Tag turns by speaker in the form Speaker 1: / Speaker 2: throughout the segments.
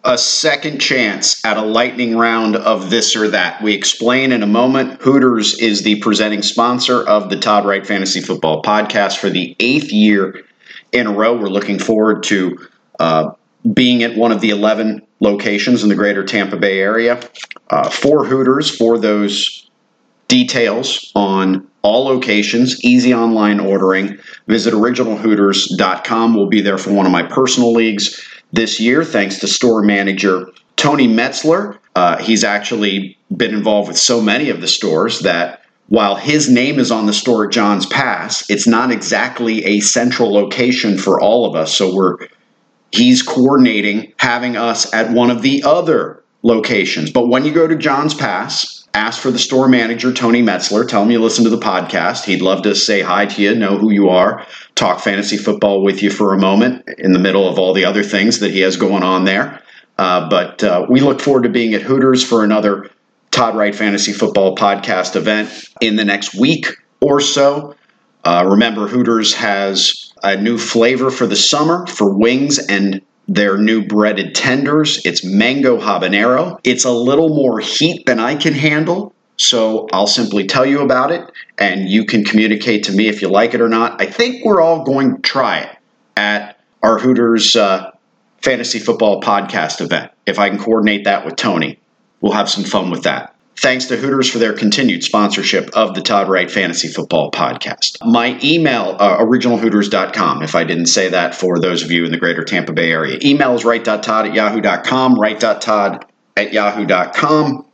Speaker 1: a second chance at a lightning round of this or that. We explain in a moment. Hooters is the presenting sponsor of the Todd Wright Fantasy Football Podcast for the 8th year in a row. We're looking forward to being at one of the 11 locations in the greater Tampa Bay area. For Hooters, for those details on all locations, easy online ordering, visit originalhooters.com. We'll be there for one of my personal leagues this year, thanks to store manager Tony Metzler. He's actually been involved with so many of the stores that while his name is on the store at John's Pass, it's not exactly a central location for all of us. So he's coordinating having us at one of the other locations. But when you go to John's Pass, ask for the store manager, Tony Metzler. Tell him you listen to the podcast. He'd love to say hi to you, know who you are, talk fantasy football with you for a moment in the middle of all the other things that he has going on there. But we look forward to being at Hooters for another Todd Wright Fantasy Football Podcast event in the next week or so. Remember, Hooters has a new flavor for the summer for wings and their new breaded tenders. It's mango habanero. It's a little more heat than I can handle, so I'll simply tell you about it, and you can communicate to me if you like it or not. I think we're all going to try it at our Hooters Fantasy Football Podcast event. If I can coordinate that with Tony, we'll have some fun with that. Thanks to Hooters for their continued sponsorship of the Todd Wright Fantasy Football Podcast. My email, originalhooters.com, if I didn't say that for those of you in the greater Tampa Bay area. Email is wright.todd@yahoo.com, wright.todd@yahoo.com.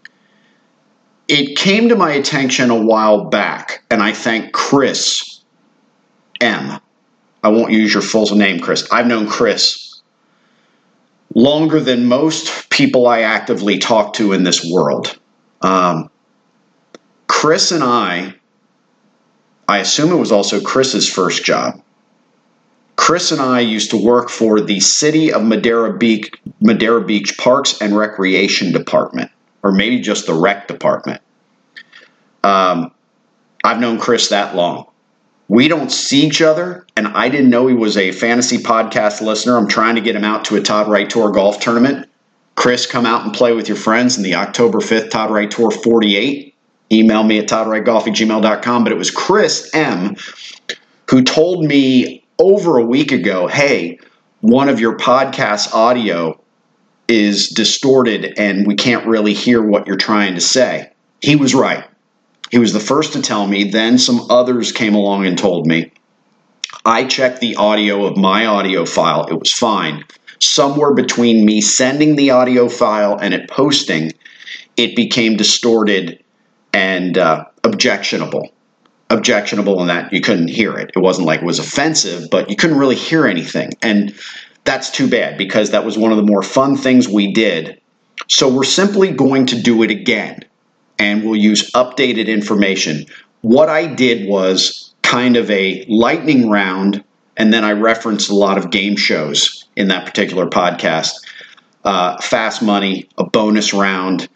Speaker 1: It came to my attention a while back, and I thank Chris M. I won't use your full name, Chris. I've known Chris longer than most people I actively talk to in this world. Chris and I assume it was also Chris's first job. Chris and I used to work for the City of Madera Beach Parks and Recreation Department, or maybe just the rec department. I've known Chris that long. We don't see each other, and I didn't know he was a fantasy podcast listener. I'm trying to get him out to a Todd Wright Tour golf tournament. Chris, come out and play with your friends in the October 5th Todd Wright Tour 48. Email me at toddwrightgolf@gmail.com. But it was Chris M. who told me over a week ago, hey, one of your podcast audio is distorted and we can't really hear what you're trying to say. He was right. He was the first to tell me. Then some others came along and told me. I checked the audio of my audio file. It was fine. Somewhere between me sending the audio file and it posting, it became distorted and objectionable. Objectionable in that you couldn't hear it. It wasn't like it was offensive, but you couldn't really hear anything. And that's too bad because that was one of the more fun things we did. So we're simply going to do it again, and we'll use updated information. What I did was kind of a lightning round, and then I referenced a lot of game shows in that particular podcast. Fast Money, a bonus round.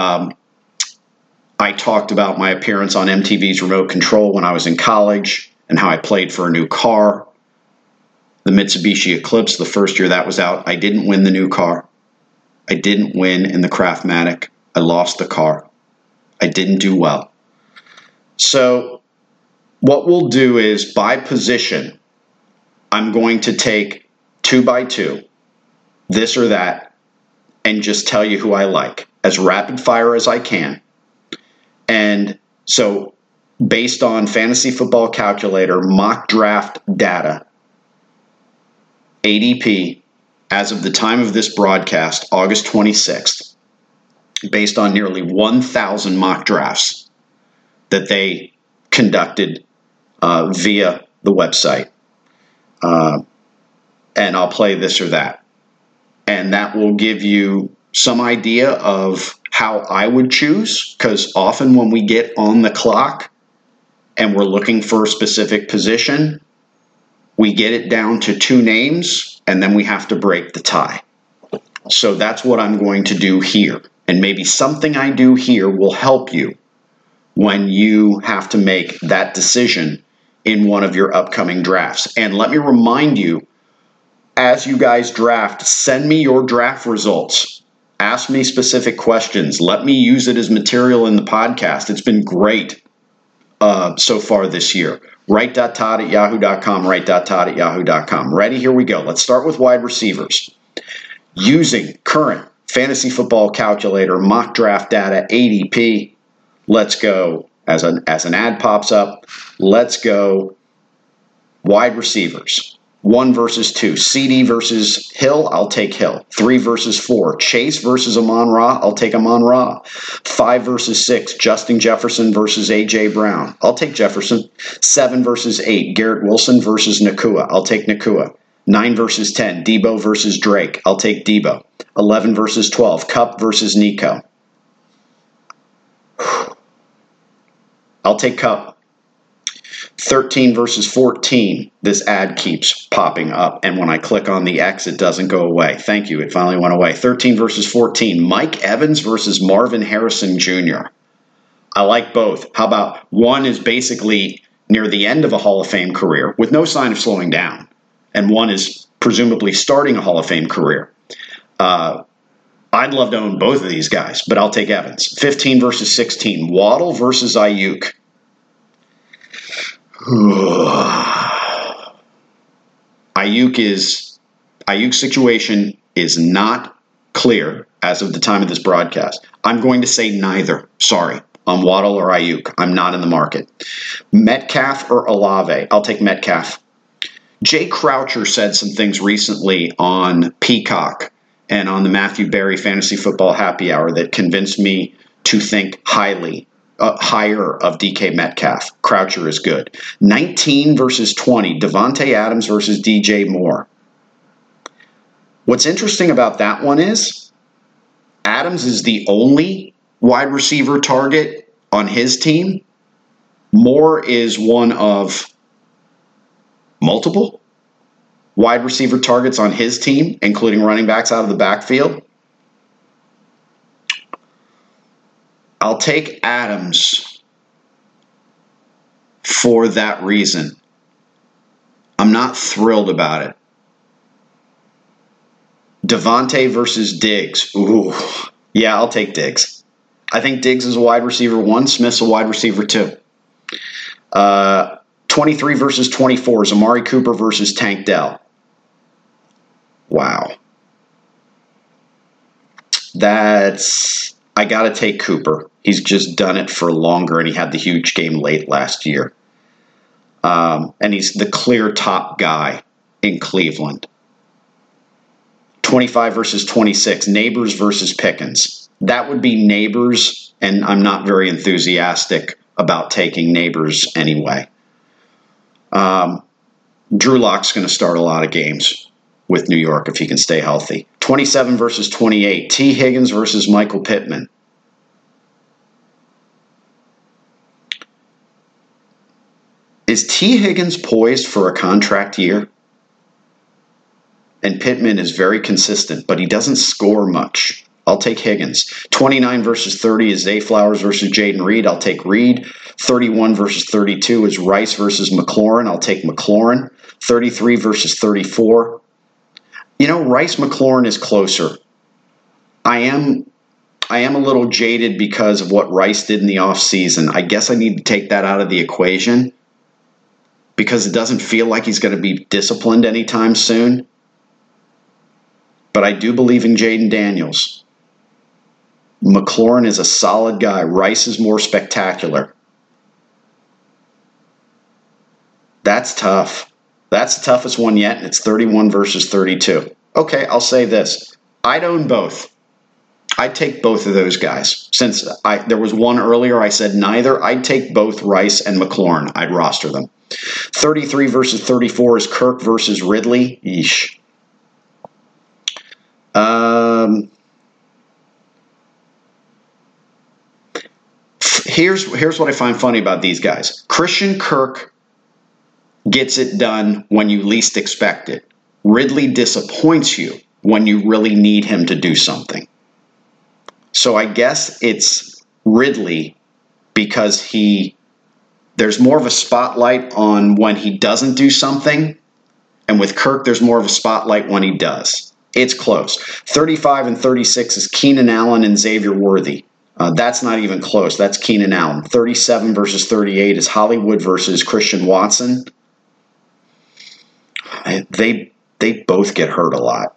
Speaker 1: I talked about my appearance on MTV's Remote Control when I was in college and how I played for a new car. The Mitsubishi Eclipse, the first year that was out, I didn't win the new car. I didn't win in the Craftmatic. I lost the car. I didn't do well. So what we'll do is, by position, I'm going to take 2 by 2, this or that, and just tell you who I like, as rapid fire as I can. And so based on Fantasy Football Calculator mock draft data, ADP, as of the time of this broadcast, August 26th, based on nearly 1,000 mock drafts that they conducted via the website. And I'll play this or that. And that will give you some idea of how I would choose, because often when we get on the clock and we're looking for a specific position, we get it down to 2 names, and then we have to break the tie. So that's what I'm going to do here. And maybe something I do here will help you when you have to make that decision in one of your upcoming drafts. And let me remind you, as you guys draft, send me your draft results. Ask me specific questions. Let me use it as material in the podcast. It's been great so far this year. Write.todd@yahoo.com, write.todd@yahoo.com. Ready? Here we go. Let's start with wide receivers. Using current fantasy football calculator, mock draft data, ADP. Let's go. As an ad pops up, let's go wide receivers. 1 versus 2. CD versus Hill, I'll take Hill. 3 versus 4. Chase versus Amon-Ra, I'll take Amon-Ra. 5 versus 6. Justin Jefferson versus A.J. Brown, I'll take Jefferson. 7 versus 8. Garrett Wilson versus Nakua, I'll take Nakua. 9 versus 10. Debo versus Drake, I'll take Debo. 11 versus 12. Kupp versus Nico, I'll take Kupp. 13 versus 14, this ad keeps popping up, and when I click on the X, it doesn't go away. Thank you, it finally went away. 13 versus 14, Mike Evans versus Marvin Harrison Jr. I like both. How about one is basically near the end of a Hall of Fame career with no sign of slowing down, and one is presumably starting a Hall of Fame career. I'd love to own both of these guys, but I'll take Evans. 15 versus 16, Waddle versus Ayuk. Ayuk's situation is not clear as of the time of this broadcast. I'm going to say neither. Sorry. On Waddle or Ayuk. I'm not in the market. Metcalf or Olave. I'll take Metcalf. Jay Croucher said some things recently on Peacock and on the Matthew Berry Fantasy Football Happy Hour that convinced me to think higher of DK Metcalf. Croucher is good. 19 versus 20. Devontae Adams versus DJ Moore. What's interesting about that one is Adams is the only wide receiver target on his team. Moore is one of multiple wide receiver targets on his team, including running backs out of the backfield. I'll take Adams for that reason. I'm not thrilled about it. Devontae versus Diggs. Ooh. Yeah, I'll take Diggs. I think Diggs is a wide receiver 1. Smith's a wide receiver 2. 23 versus 24 is Amari Cooper versus Tank Dell. Wow. I got to take Cooper. He's just done it for longer, and he had the huge game late last year. And he's the clear top guy in Cleveland. 25 versus 26, Neighbors versus Pickens. That would be Neighbors, and I'm not very enthusiastic about taking Neighbors anyway. Drew Lock's going to start a lot of games with New York if he can stay healthy. 27 versus 28, T. Higgins versus Michael Pittman. Is T. Higgins poised for a contract year? And Pittman is very consistent, but he doesn't score much. I'll take Higgins. 29 versus 30 is Zay Flowers versus Jaden Reed. I'll take Reed. 31 versus 32 is Rice versus McLaurin. I'll take McLaurin. 33 versus 34. Rice McLaurin is closer. I am a little jaded because of what Rice did in the offseason. I guess I need to take that out of the equation because it doesn't feel like he's going to be disciplined anytime soon. But I do believe in Jaden Daniels. McLaurin is a solid guy. Rice is more spectacular. That's tough. That's the toughest one yet, and it's 31 versus 32. Okay, I'll say this. I'd own both. I'd take both of those guys. Since there was one earlier, I said neither. I'd take both Rice and McLaurin. I'd roster them. 33 versus 34 is Kirk versus Ridley. Yeesh. Here's what I find funny about these guys. Christian Kirk gets it done when you least expect it. Ridley disappoints you when you really need him to do something. So I guess it's Ridley because there's more of a spotlight on when he doesn't do something And with Kirk, there's more of a spotlight when he does. It's close. 35 and 36 is Keenan Allen and Xavier Worthy. That's not even close. That's Keenan Allen. 37 versus 38 is Hollywood versus Christian Watson. They both get hurt a lot.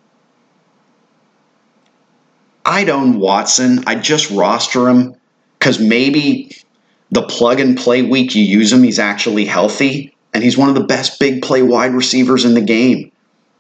Speaker 1: I'd own Watson. I'd just roster him because maybe the plug-and-play week you use him, he's actually healthy, and he's one of the best big play wide receivers in the game.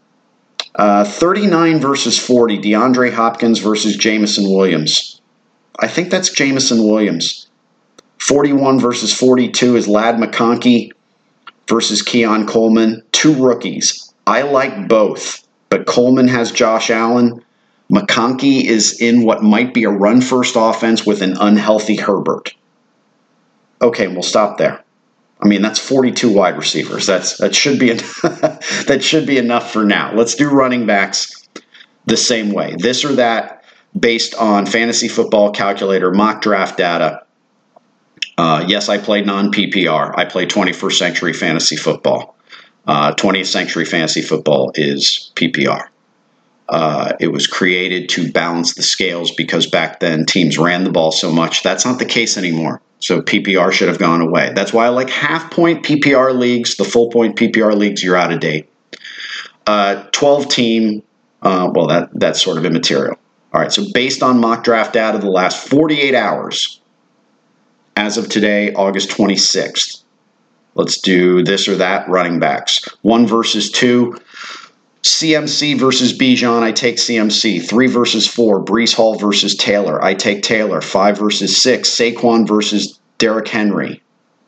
Speaker 1: 39 versus 40, DeAndre Hopkins versus Jameson Williams. I think that's Jameson Williams. 41 versus 42 is Ladd McConkey versus Keon Coleman. Two rookies. I like both, but Coleman has Josh Allen. McConkey is in what might be a run-first offense with an unhealthy Herbert. Okay, we'll stop there. I mean, that's 42 wide receivers. That should be that should be enough for now. Let's do running backs the same way. This or that based on Fantasy Football Calculator mock draft data. Yes, I play non-PPR. I play 21st Century Fantasy Football. 20th Century Fantasy Football is PPR. It was created to balance the scales because back then teams ran the ball so much. That's not the case anymore. So PPR should have gone away. That's why I like half-point PPR leagues. The full-point PPR leagues, you're out of date. 12-team, that's sort of immaterial. All right, so based on mock draft data the last 48 hours, as of today, August 26th, let's do this or that running backs. 1 versus 2. CMC versus Bijan, I take CMC. 3 versus 4, Breece Hall versus Taylor, I take Taylor. 5 versus 6, Saquon versus Derrick Henry.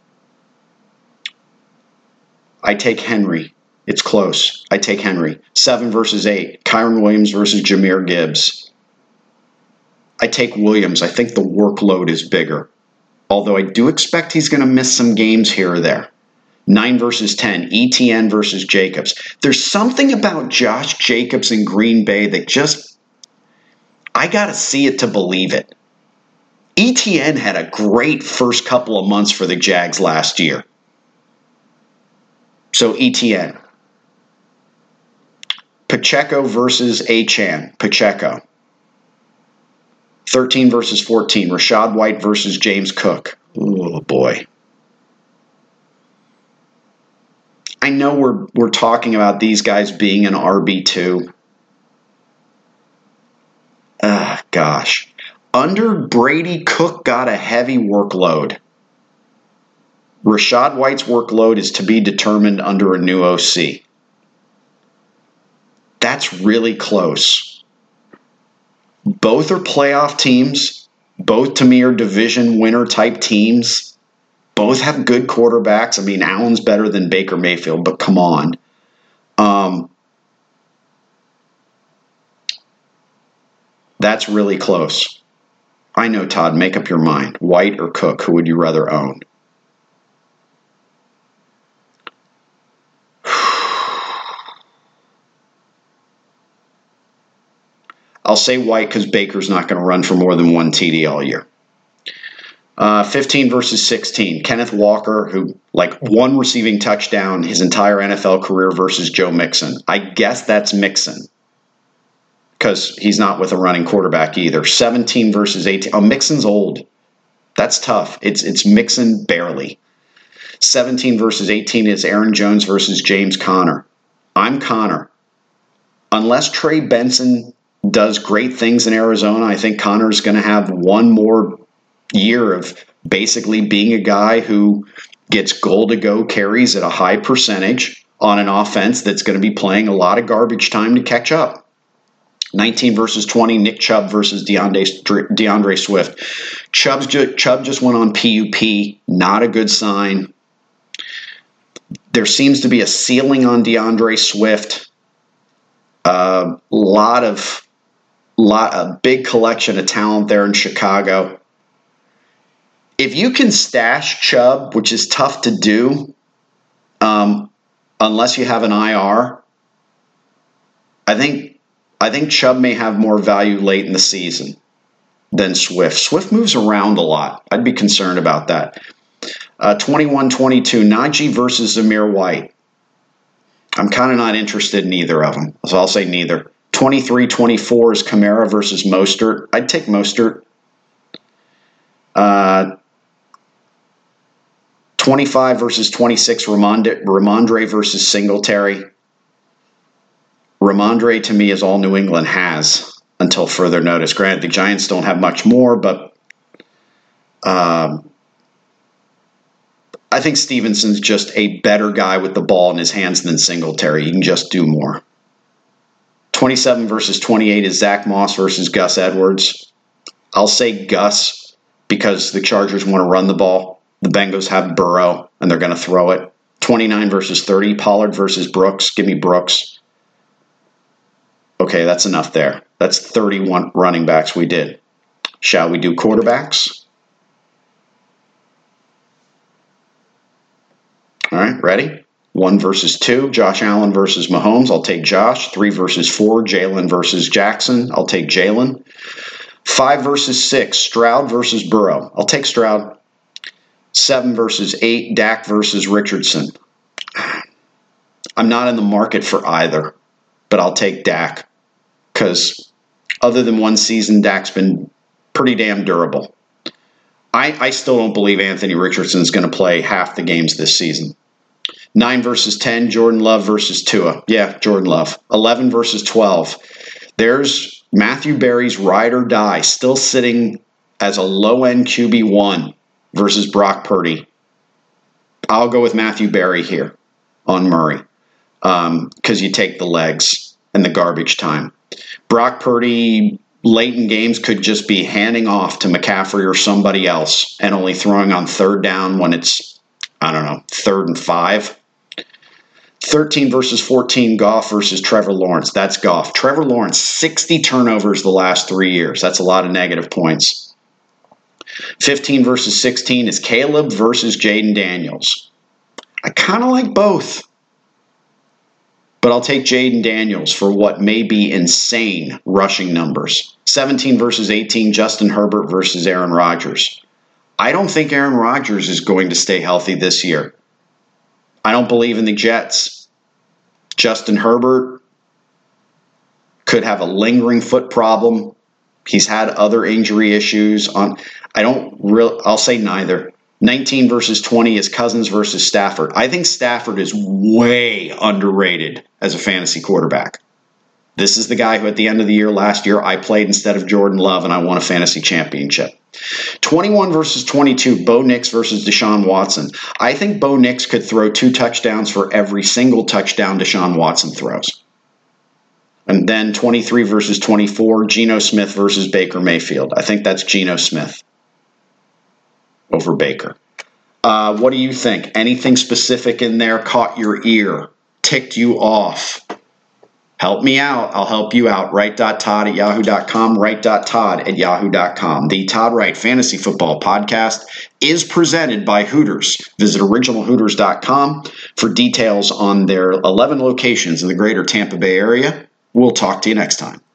Speaker 1: I take Henry. It's close. I take Henry. 7 versus 8, Kyren Williams versus Jahmyr Gibbs. I take Williams. I think the workload is bigger, although I do expect he's going to miss some games here or there. 9 versus 10, ETN versus Jacobs. There's something about Josh Jacobs in Green Bay that just, I got to see it to believe it. ETN had a great first couple of months for the Jags last year. So ETN. Pacheco versus Achane. Pacheco. 13 versus 14, Rachaad White versus James Cook. Oh, boy. I know we're talking about these guys being an RB2. Gosh. Under Brady, Cook got a heavy workload. Rachaad White's workload is to be determined under a new OC. That's really close. Both are playoff teams. Both, to me, are division winner type teams. Both have good quarterbacks. I mean, Allen's better than Baker Mayfield, but come on. That's really close. I know, Todd. Make up your mind. White or Cook, who would you rather own? I'll say White because Baker's not going to run for more than 1 TD all year. 15 versus 16. Kenneth Walker, who one receiving touchdown his entire NFL career versus Joe Mixon. I guess that's Mixon because he's not with a running quarterback either. 17 versus 18. Oh, Mixon's old. That's tough. It's Mixon barely. 17 versus 18 is Aaron Jones versus James Conner. I'm Conner. Unless Trey Benson does great things in Arizona, I think Conner's going to have one more year of basically being a guy who gets goal-to-go carries at a high percentage on an offense that's going to be playing a lot of garbage time to catch up. 19 versus 20, Nick Chubb versus DeAndre Swift. Chubb just went on PUP. Not a good sign. There seems to be a ceiling on DeAndre Swift. A big collection of talent there in Chicago. If you can stash Chubb, which is tough to do, unless you have an IR, I think Chubb may have more value late in the season than Swift. Swift moves around a lot. I'd be concerned about that. 21-22, Najee versus Zamir White. I'm kind of not interested in either of them, so I'll say neither. 23-24 is Kamara versus Mostert. I'd take Mostert. 25 versus 26, Ramondre versus Singletary. Ramondre, to me, is all New England has until further notice. Granted, the Giants don't have much more, but I think Stevenson's just a better guy with the ball in his hands than Singletary. He can just do more. 27 versus 28 is Zach Moss versus Gus Edwards. I'll say Gus because the Chargers want to run the ball. The Bengals have Burrow, and they're going to throw it. 29 versus 30, Pollard versus Brooks. Give me Brooks. Okay, that's enough there. That's 31 running backs we did. Shall we do quarterbacks? All right, ready? 1 versus 2, Josh Allen versus Mahomes. I'll take Josh. 3 versus 4, Jalen versus Jackson. I'll take Jalen. 5 versus 6, Stroud versus Burrow. I'll take Stroud. 7 versus 8, Dak versus Richardson. I'm not in the market for either, but I'll take Dak because other than one season, Dak's been pretty damn durable. I still don't believe Anthony Richardson's going to play half the games this season. 9 versus 10, Jordan Love versus Tua. Yeah, Jordan Love. 11 versus 12. There's Matthew Berry's ride or die still sitting as a low-end QB1 versus Brock Purdy. I'll go with Matthew Berry here on Murray because you take the legs and the garbage time. Brock Purdy late in games could just be handing off to McCaffrey or somebody else and only throwing on third down when it's, 3rd and 5. 13 versus 14, Goff versus Trevor Lawrence. That's Goff. Trevor Lawrence, 60 turnovers the last 3 years. That's a lot of negative points. 15 versus 16 is Caleb versus Jaden Daniels. I kind of like both, but I'll take Jaden Daniels for what may be insane rushing numbers. 17 versus 18, Justin Herbert versus Aaron Rodgers. I don't think Aaron Rodgers is going to stay healthy this year. I don't believe in the Jets. Justin Herbert could have a lingering foot problem. He's had other injury issues. I'll say neither. 19 versus 20 is Cousins versus Stafford. I think Stafford is way underrated as a fantasy quarterback. This is the guy who at the end of the year last year I played instead of Jordan Love and I won a fantasy championship. 21 versus 22, Bo Nix versus Deshaun Watson. I think Bo Nix could throw 2 touchdowns for every single touchdown Deshaun Watson throws. And then 23 versus 24, Geno Smith versus Baker Mayfield. I think that's Geno Smith over Baker. What do you think? Anything specific in there caught your ear, ticked you off? Help me out. I'll help you out. Wright.todd@yahoo.com, Wright.todd@yahoo.com. The Todd Wright Fantasy Football Podcast is presented by Hooters. Visit originalhooters.com for details on their 11 locations in the greater Tampa Bay area. We'll talk to you next time.